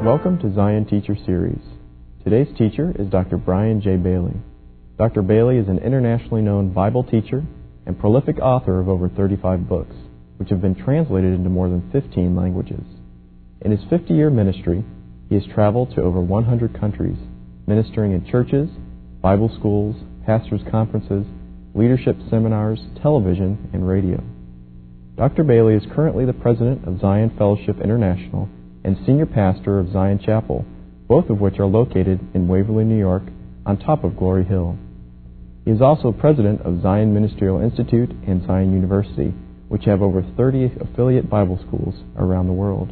Welcome to Zion Teacher Series. Today's teacher is Dr. Brian J. Bailey. Dr. Bailey is an internationally known Bible teacher and prolific author of over 35 books, which have been translated into more than 15 languages. In his 50-year ministry, he has traveled to over 100 countries, ministering in churches, Bible schools, pastors' conferences, leadership seminars, television, and radio. Dr. Bailey is currently the president of Zion Fellowship International and senior pastor of Zion Chapel, both of which are located in Waverly, New York, on top of Glory Hill. He is also president of Zion Ministerial Institute and Zion University, which have over 30 affiliate Bible schools around the world.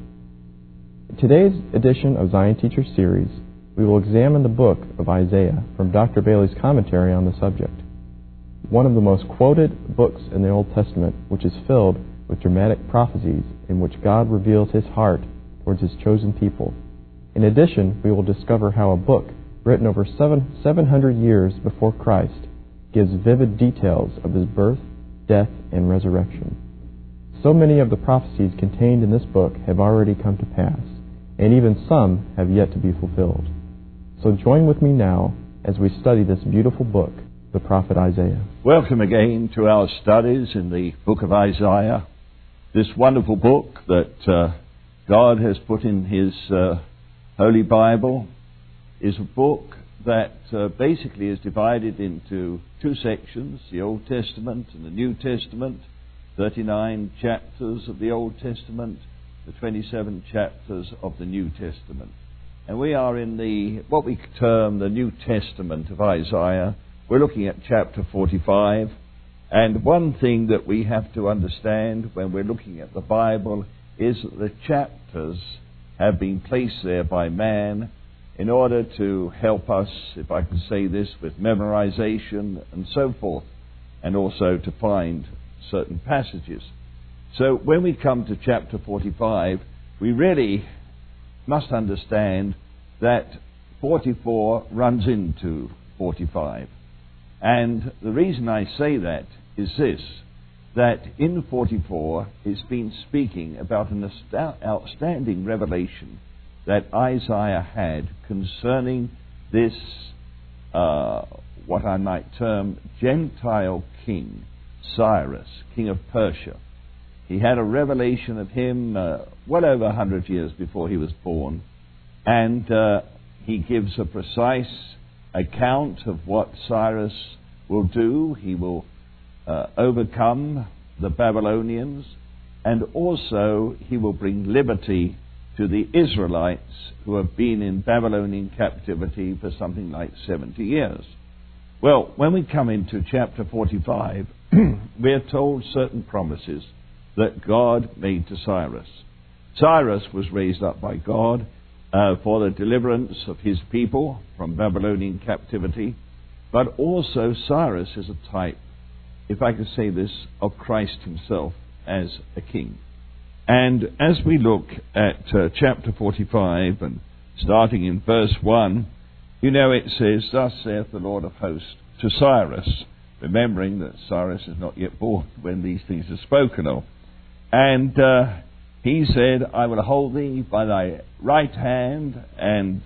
In today's edition of Zion Teacher Series, we will examine the book of Isaiah from Dr. Bailey's commentary on the subject. One of the most quoted books in the Old Testament, which is filled with dramatic prophecies in which God reveals His heart towards His chosen people. In addition, we will discover how a book written over 700 years before Christ gives vivid details of His birth, death, and resurrection. So many of the prophecies contained in this book have already come to pass, and even some have yet to be fulfilled. So join with me now as we study this beautiful book, the prophet Isaiah. Welcome again to our studies in the book of Isaiah. This wonderful book that God has put in His Holy Bible is a book that basically is divided into two sections, the Old Testament and the New Testament, 39 chapters of the Old Testament, the 27 chapters of the New Testament. And we are in what we term the New Testament of Isaiah. We're looking at chapter 45. And one thing that we have to understand when we're looking at the Bible is that the chapters have been placed there by man in order to help us, if I can say this, with memorization and so forth, and also to find certain passages. So when we come to chapter 45, we really must understand that 44 runs into 45. And the reason I say that is this, that in 44 it's been speaking about an outstanding revelation that Isaiah had concerning this, what I might term, Gentile king, Cyrus, king of Persia. He had a revelation of him well over 100 years before he was born, and he gives a precise account of what Cyrus will do. He will overcome the Babylonians, and also he will bring liberty to the Israelites who have been in Babylonian captivity for something like 70 years. Well, when we come into chapter 45, we are told certain promises that God made to Cyrus. Cyrus was raised up by God for the deliverance of his people from Babylonian captivity, but also Cyrus is a type, if I could say this, of Christ himself as a king. And as we look at chapter 45 and starting in verse 1, you know it says, "Thus saith the Lord of hosts to Cyrus," remembering that Cyrus is not yet born when these things are spoken of. And he said, "I will hold thee by thy right hand, and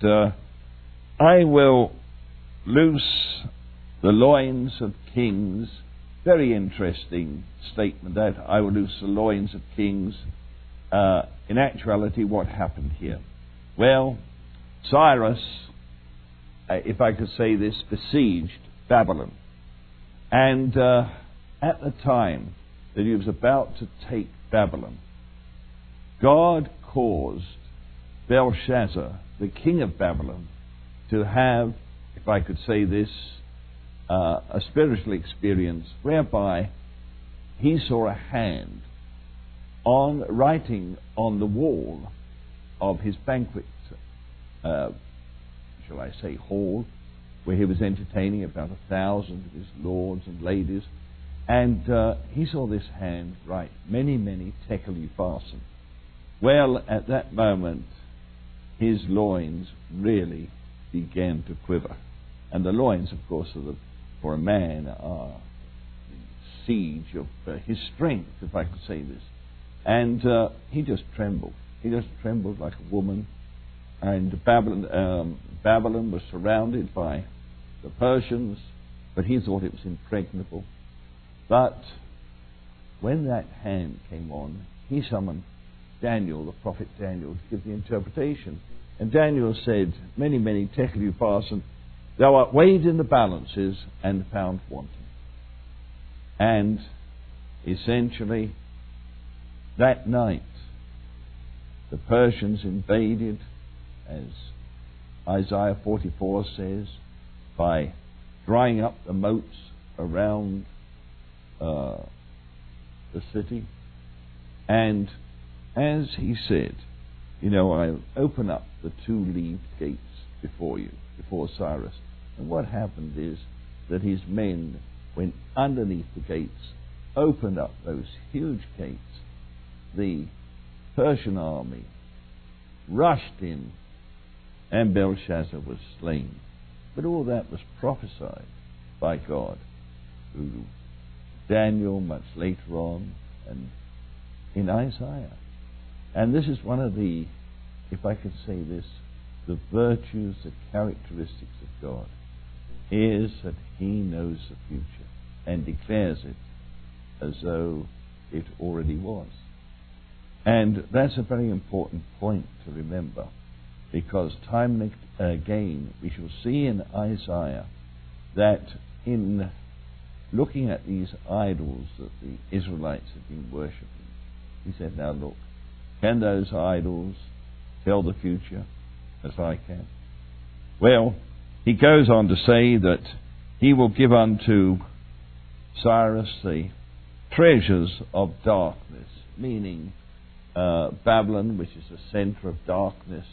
I will loose the loins of kings." Very interesting statement that, "I will loose the loins of kings." In actuality, what happened here? Well, Cyrus, if I could say this, besieged Babylon. And at the time that he was about to take Babylon, God caused Belshazzar, the king of Babylon, to have, if I could say this, a spiritual experience whereby he saw a hand writing on the wall of his banquet, shall I say, hall, where he was entertaining about 1,000 of his lords and ladies. And he saw this hand write, "Many, many tekel upharsin." Well, at that moment, his loins really began to quiver. And the loins, of course, for a man are the siege of his strength, if I could say this. And he just trembled. He just trembled like a woman And Babylon was surrounded by the Persians, but he thought it was impregnable. But when that hand came on, he summoned Daniel, the prophet Daniel, to give the interpretation. And Daniel said, many, many tekel upharsin, thou art weighed in the balances and found wanting. And essentially, that night, the Persians invaded, as Isaiah 44 says, by drying up the moats around the city. And as he said, I'll open up the two leaved gates before you, before Cyrus. And what happened is that his men went underneath the gates, opened up those huge gates. The Persian army rushed in, and Belshazzar was slain. But all that was prophesied by God through Daniel much later on and in Isaiah. And this is one of the, if I could say this, the virtues, the characteristics of God, is that he knows the future and declares it as though it already was. And that's a very important point to remember, because time and again we shall see in Isaiah that in looking at these idols that the Israelites have been worshipping, he said, now look, can those idols tell the future as I can? Well, he goes on to say that he will give unto Cyrus the treasures of darkness, meaning Babylon, which is the center of darkness,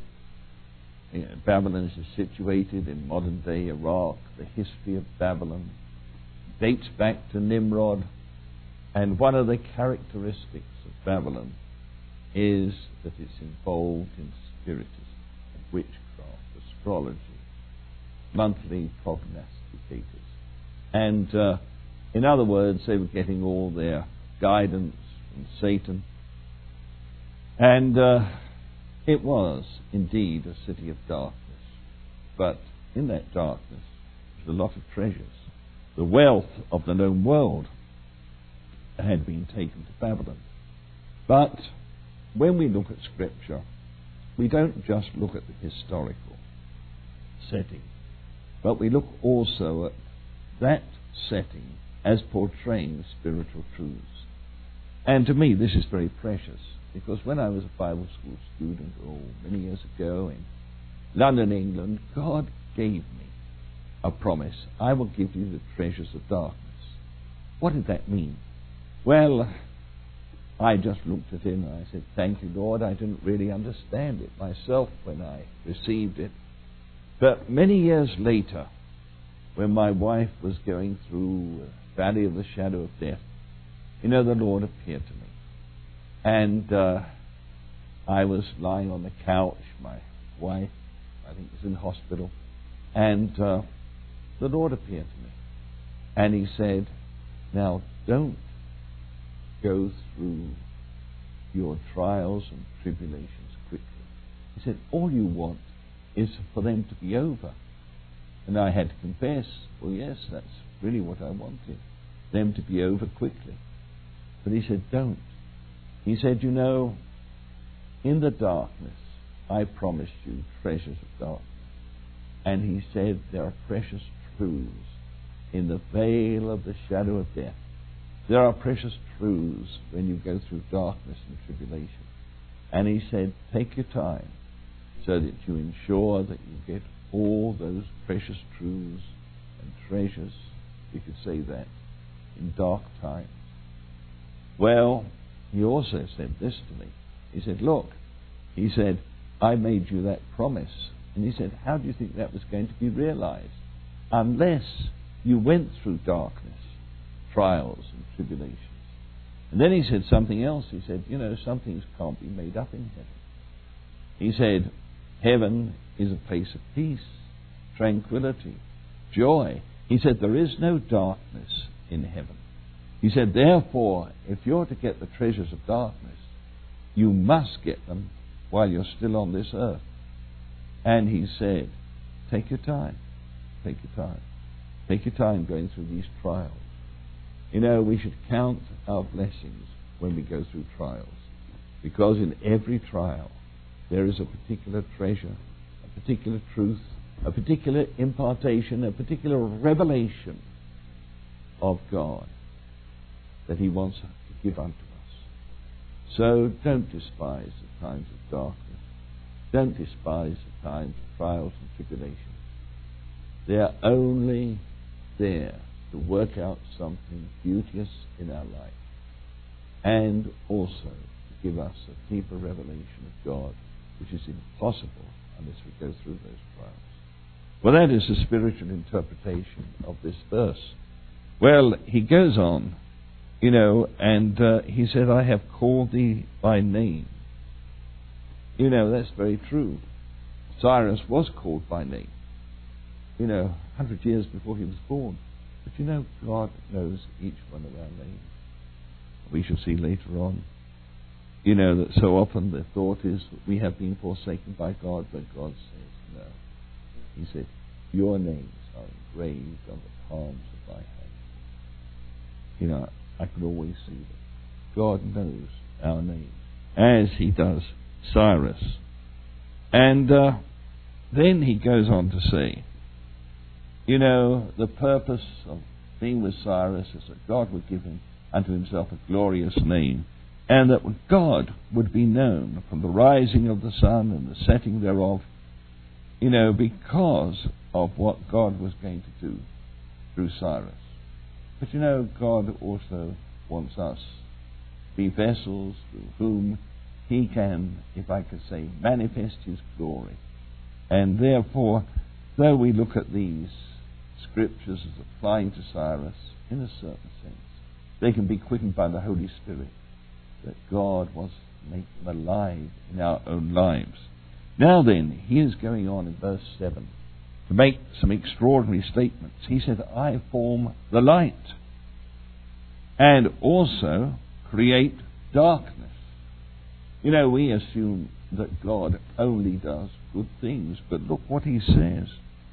and Babylon is situated in modern day Iraq. The history of Babylon dates back to Nimrod, and one of the characteristics of Babylon is that it's involved in spiritism, witchcraft, astrology, monthly prognosticators. And in other words, they were getting all their guidance from Satan. And it was indeed a city of darkness. But in that darkness was a lot of treasures. The wealth of the known world had been taken to Babylon. But when we look at Scripture, we don't just look at the historical setting, but we look also at that setting as portraying spiritual truths. And to me, this is very precious, because when I was a Bible school student, many years ago in London, England, God gave me a promise. I will give you the treasures of darkness. What did that mean? Well, I just looked at it and I said, thank you, Lord. I didn't really understand it myself when I received it. But many years later, when my wife was going through the valley of the shadow of death, the Lord appeared to me. And I was lying on the couch. My wife, I think, was in hospital. And the Lord appeared to me. And he said, now don't go through your trials and tribulations quickly. He said, all you want is for them to be over. And I had to confess, well, yes, that's really what I wanted, them to be over quickly. But he said, don't. He said, in the darkness, I promised you treasures of darkness. And he said, there are precious truths in the veil of the shadow of death. There are precious truths when you go through darkness and tribulation. And he said, take your time so that you ensure that you get all those precious truths and treasures, we could say that, in dark times. Well, he also said this to me. He said, look, he said, I made you that promise. And he said, how do you think that was going to be realized? Unless you went through darkness, trials and tribulations. And then he said something else. He said, some things can't be made up in heaven. He said, heaven is a place of peace, tranquility, joy. He said, there is no darkness in heaven. He said, therefore, if you're to get the treasures of darkness, you must get them while you're still on this earth. And he said, take your time. Take your time. Take your time going through these trials. You know, we should count our blessings when we go through trials. Because in every trial, there is a particular treasure, a particular truth, a particular impartation, a particular revelation of God that he wants to give unto us. So don't despise the times of darkness. Don't despise the times of trials and tribulations. They are only there to work out something beauteous in our life, and also to give us a deeper revelation of God, which is impossible unless we go through those trials. Well, that is the spiritual interpretation of this verse. Well, he goes on, and he said, I have called thee by name. That's very true. Cyrus was called by name, 100 years before he was born. But God knows each one of our names. We shall see later on, that so often the thought is that we have been forsaken by God, but God says no. He said, your names are engraved on the palms of thy hand. I could always see that God knows our names, as he does Cyrus. And then he goes on to say, the purpose of being with Cyrus is that God would give him unto himself a glorious name, and that God would be known from the rising of the sun and the setting thereof, because of what God was going to do through Cyrus. But God also wants us to be vessels through whom he can, if I could say, manifest his glory. And therefore, though we look at these scriptures as applying to Cyrus, in a certain sense, they can be quickened by the Holy Spirit, that God wants to make them alive in our own lives. Now then, he is going on in verse 7 to make some extraordinary statements. He said, I form the light, and also create darkness. We assume that God only does good things, but look what he says.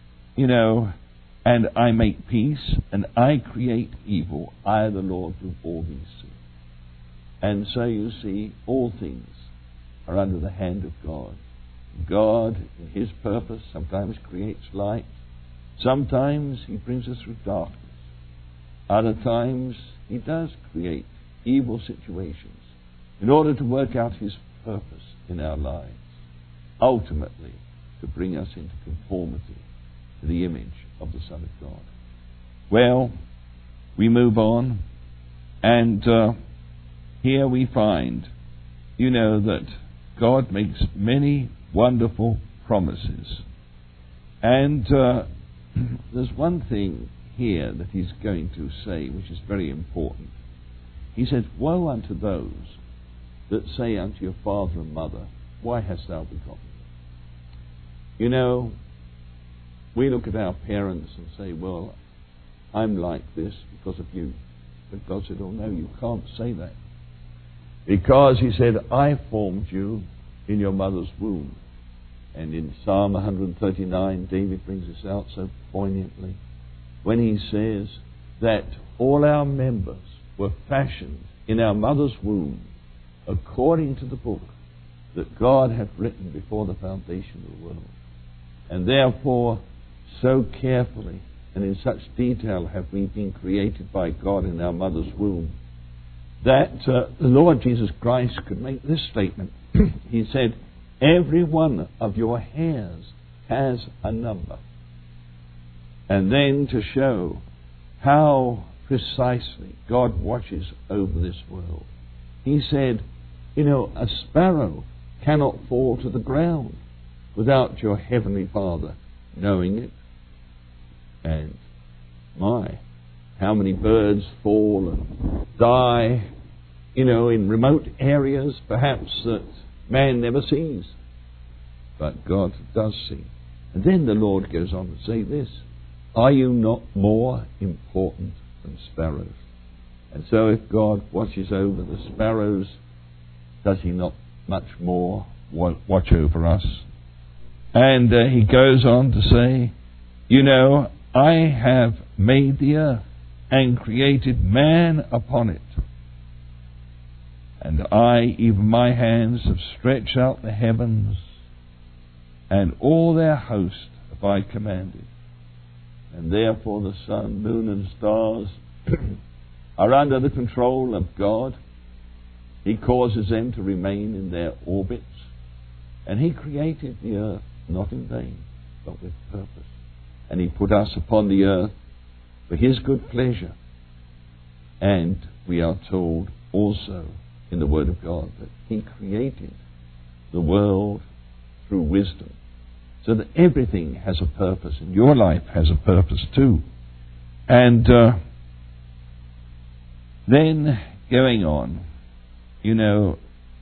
And I make peace, and I create evil. I, the Lord, do all these things. And so you see, all things are under the hand of God. God, in his purpose, sometimes creates light. Sometimes he brings us through darkness. Other times he does create evil situations in order to work out his purpose in our lives, ultimately to bring us into conformity to the image of the Son of God. Well, we move on, and here we find, that God makes many wonderful promises. And there's one thing here that he's going to say, which is very important. He says, woe unto those that say unto your father and mother, why hast thou begotten me? We look at our parents and say, well, I'm like this because of you. But God said, oh no, you can't say that. Because he said, I formed you in your mother's womb. And in Psalm 139, David brings this out so poignantly when he says that all our members were fashioned in our mother's womb according to the book that God had written before the foundation of the world. And therefore, so carefully and in such detail have we been created by God in our mother's womb that the Lord Jesus Christ could make this statement. He said, every one of your hairs has a number. And then to show how precisely God watches over this world, he said, a sparrow cannot fall to the ground without your heavenly Father knowing it. And how many birds fall and die, in remote areas perhaps that man never sees, but God does see. And then the Lord goes on to say this, are you not more important than sparrows? And so if God watches over the sparrows, does he not much more watch over us? And he goes on to say, you know, I have made the earth and created man upon it. And I, even my hands, have stretched out the heavens, and all their host have I commanded. And therefore the sun, moon, and stars are under the control of God. He causes them to remain in their orbits. And He created the earth not in vain, but with purpose. And He put us upon the earth for His good pleasure. And we are told also in the Word of God that He created the world through wisdom, so that everything has a purpose, and your life has a purpose too. And then going on, you know,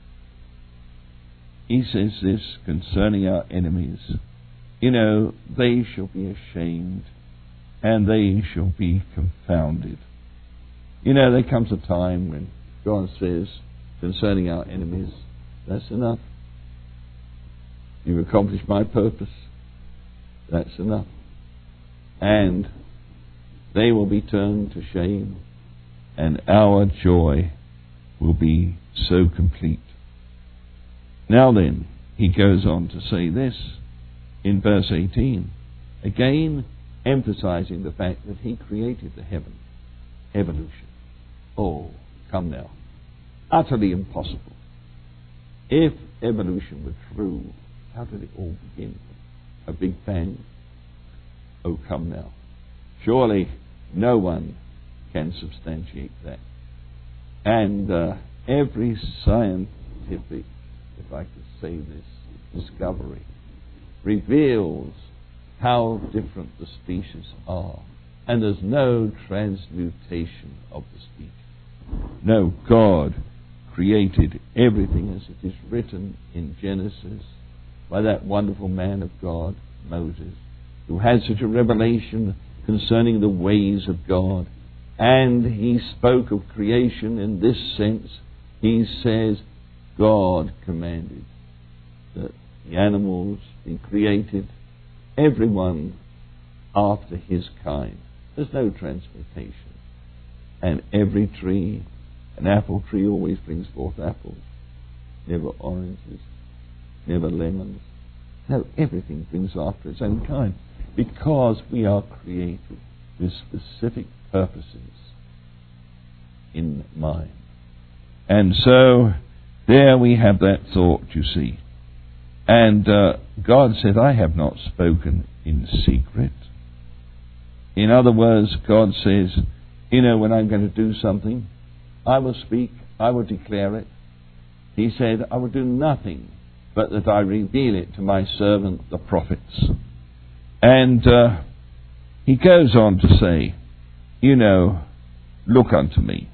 He says this concerning our enemies, you know, they shall be ashamed and they shall be confounded. You know, there comes a time when God says concerning our enemies, that's enough. You've accomplished my purpose. That's enough. And they will be turned to shame, and our joy will be so complete. Now then, he goes on to say this in verse 18, again emphasizing the fact that He created the heaven. Evolution. Oh, come now. Utterly impossible. If evolution were true, how did it all begin? A big bang? Oh, come now. Surely no one can substantiate that. And every scientific, if I could say this, discovery reveals how different the species are. And there's no transmutation of the species. No, God created everything as it is written in Genesis by that wonderful man of God, Moses, who had such a revelation concerning the ways of God. And he spoke of creation in this sense. He says, God commanded that the animals be created, everyone after his kind. There's no transmutation. And every tree, an apple tree always brings forth apples, never oranges, never lemons. No, everything brings after its own kind, because we are created with specific purposes in mind. And so there we have that thought, you see. And God said, I have not spoken in secret. In other words, God says, you know, when I'm going to do something, I will speak, I will declare it. He said, I will do nothing but that I reveal it to my servant, the prophets. And he goes on to say, you know, look unto me.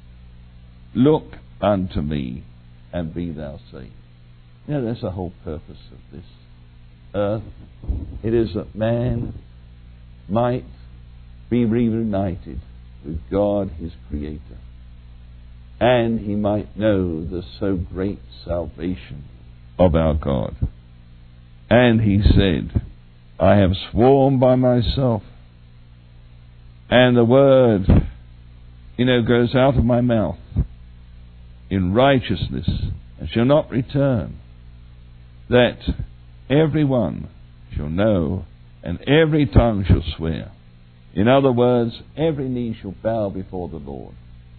Look unto me, and be thou saved. You know, that's the whole purpose of this earth. It is that man might be reunited with God, his Creator, and he might know the so great salvation of our God. And he said, I have sworn by myself, and the word, you know, goes out of my mouth in righteousness, and shall not return, that everyone shall know, and every tongue shall swear. In other words, every knee shall bow before the Lord.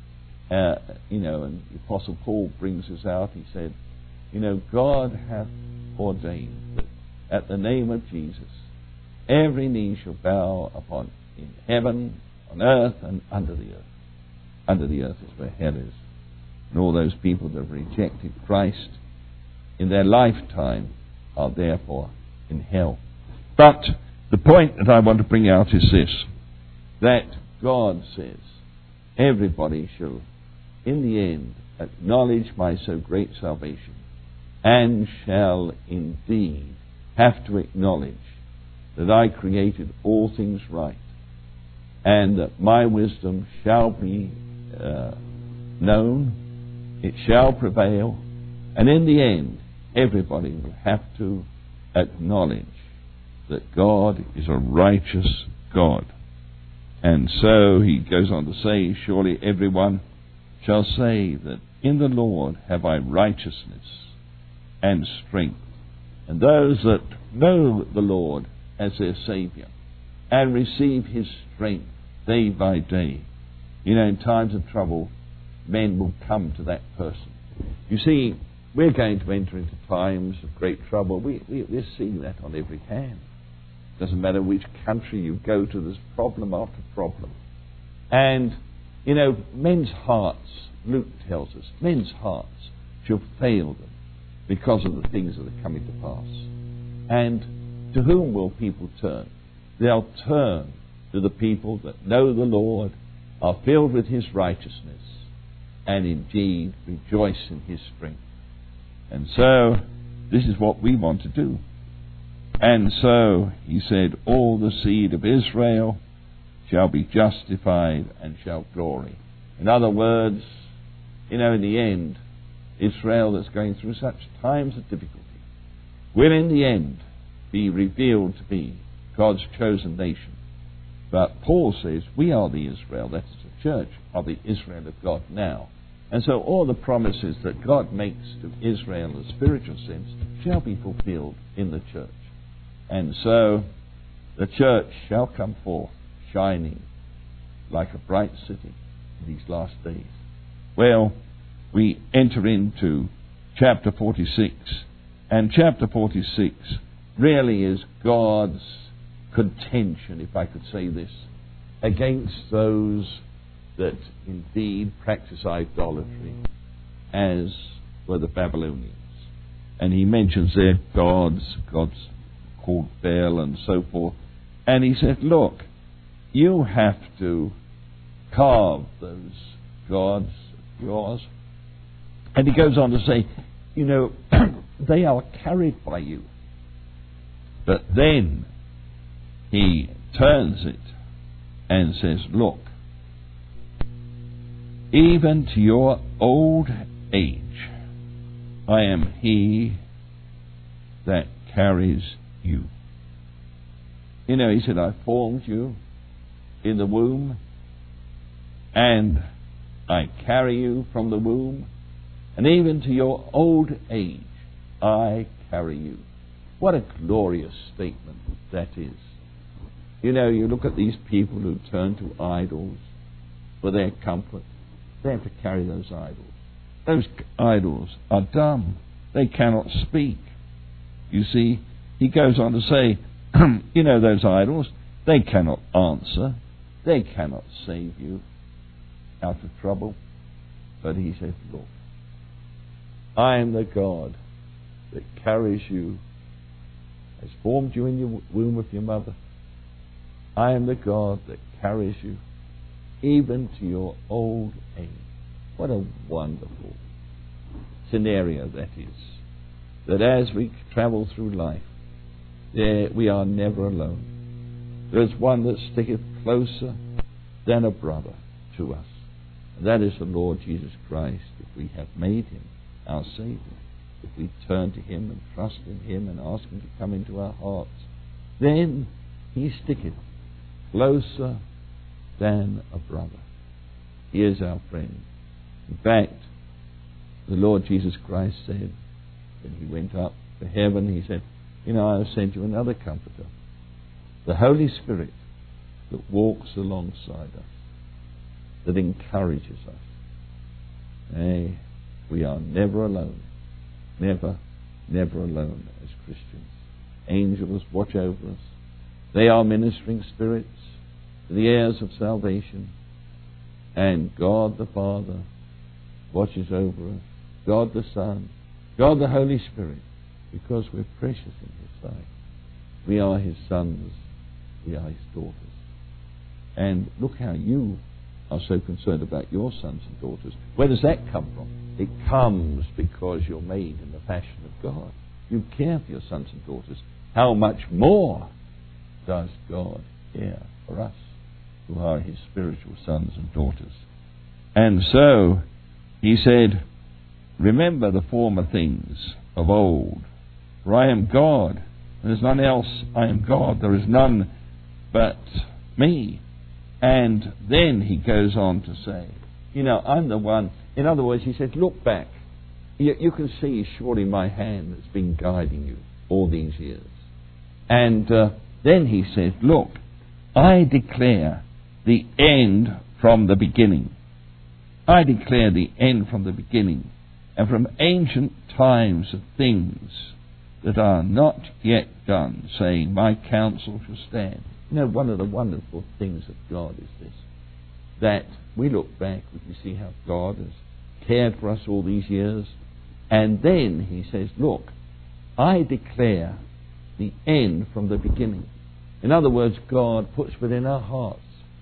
You know, and the Apostle Paul brings this out. He said, you know, God hath ordained that at the name of Jesus, every knee shall bow upon in heaven, on earth, and under the earth. Under the earth is where hell is. And all those people that have rejected Christ in their lifetime are therefore in hell. But the point that I want to bring out is this, that God says everybody shall in the end acknowledge my so great salvation, and shall indeed have to acknowledge that I created all things right, and that my wisdom shall be known, it shall prevail, and in the end everybody will have to acknowledge that God is a righteous God. And so he goes on to say, surely everyone shall say that in the Lord have I righteousness and strength. And those that know the Lord as their Saviour and receive his strength day by day, in times of trouble, men will come to that person. You see, we're going to enter into times of great trouble. We're seeing that on every hand. Doesn't matter which country you go to, there's problem after problem. And, men's hearts, Luke tells us, men's hearts shall fail them because of the things that are coming to pass. And to whom will people turn? They'll turn to the people that know the Lord, are filled with his righteousness, and indeed rejoice in his strength. And so, this is what we want to do. And so, he said, all the seed of Israel shall be justified and shall glory. In other words, in the end, Israel that's going through such times of difficulty will in the end be revealed to be God's chosen nation. But Paul says, we are the Israel, that is the church, are the Israel of God now. And so all the promises that God makes to Israel in a spiritual sense shall be fulfilled in the church. And so the church shall come forth shining like a bright city in these last days. Well, we enter into chapter 46, and chapter 46 really is God's contention, if I could say this, against those that indeed practice idolatry, as were the Babylonians. And he mentions their gods called Baal and so forth. And he said, look, you have to carve those gods of yours. And he goes on to say, they are carried by you. But then he turns it and says, look, even to your old age, I am he that carries you. He said, I formed you in the womb, and I carry you from the womb, and even to your old age, I carry you. What a glorious statement that is. You look at these people who turn to idols for their comfort. They have to carry those idols. Those idols are dumb. They cannot speak. You see, he goes on to say, those idols, they cannot answer. They cannot save you out of trouble. But he says, look, I am the God that carries you, has formed you in your womb of your mother. I am the God that carries you even to your old age. What a wonderful scenario that is. That as we travel through life, we are never alone. There is one that sticketh closer than a brother to us. And that is the Lord Jesus Christ, if we have made him our Saviour. If we turn to him and trust in him and ask him to come into our hearts, then he sticketh closer than a brother. He is our friend. In fact, the Lord Jesus Christ said, when he went up to heaven, he said, I have sent you another comforter, the Holy Spirit, that walks alongside us, that encourages us. Nay, we are never alone. Never, never alone as Christians. Angels watch over us. They are ministering spirits, the heirs of salvation. And God the Father watches over us. God the Son. God the Holy Spirit. Because we're precious in his sight. We are his sons. We are his daughters. And look how you are so concerned about your sons and daughters. Where does that come from? It comes because you're made in the fashion of God. You care for your sons and daughters. How much more does God care for us, who are his spiritual sons and daughters? And so he said, remember the former things of old, for I am God, There's none else. I am God. There is none but me. And then he goes on to say, I'm the one. In other words, he says, look back. You can see surely my hand has been guiding you all these years. And then he says, look, I declare the end from the beginning. I declare the end from the beginning, and from ancient times of things that are not yet done, saying, my counsel shall stand. One of the wonderful things of God is this, that we look back, we can see how God has cared for us all these years, and then he says, look, I declare the end from the beginning. In other words, God puts within our hearts,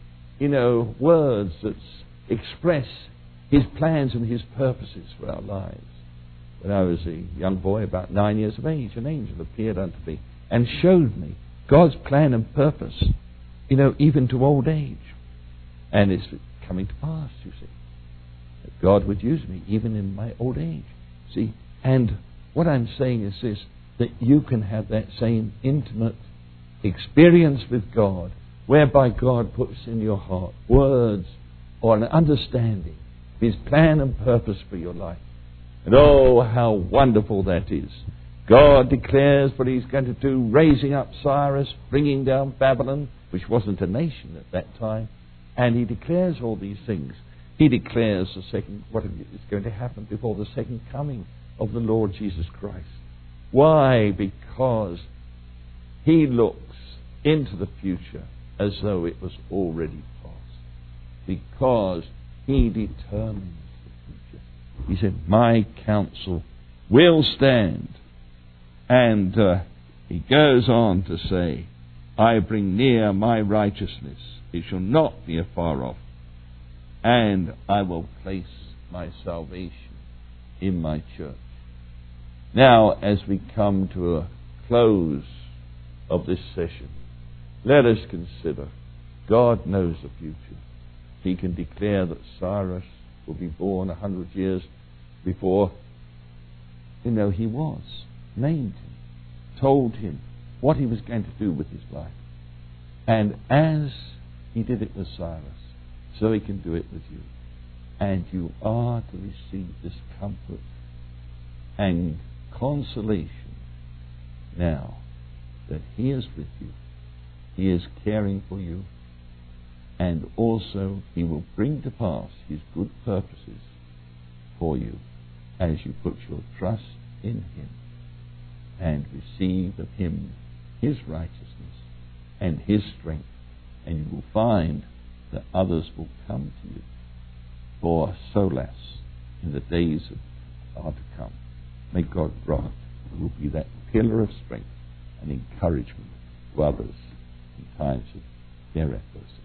words that express his plans and his purposes for our lives. When I was a young boy, about 9 years of age, an angel appeared unto me and showed me God's plan and purpose, even to old age. And it's coming to pass, you see, that God would use me even in my old age. See, and what I'm saying is this, that you can have that same intimate experience with God, whereby God puts in your heart words or an understanding of his plan and purpose for your life. And oh, how wonderful that is. God declares what he's going to do, raising up Cyrus, bringing down Babylon, which wasn't a nation at that time. And he declares all these things. He declares what is going to happen before the second coming of the Lord Jesus Christ. Why? Because he looks into the future as though it was already past. Because he determines the future. He said, my counsel will stand. And he goes on to say, I bring near my righteousness. It shall not be afar off. And I will place my salvation in my church. Now, as we come to a close of this session, let us consider God knows the future. He can declare that Cyrus will be born 100 years before, he was, named him, told him what he was going to do with his life. And as he did it with Cyrus, so he can do it with you. And you are to receive this comfort and consolation now that he is with you. He is caring for you. And also he will bring to pass his good purposes for you as you put your trust in him and receive of him his righteousness and his strength. And you will find that others will come to you for solace in the days that are to come. May God grant you will be that pillar of strength and encouragement to others in times of their adversity.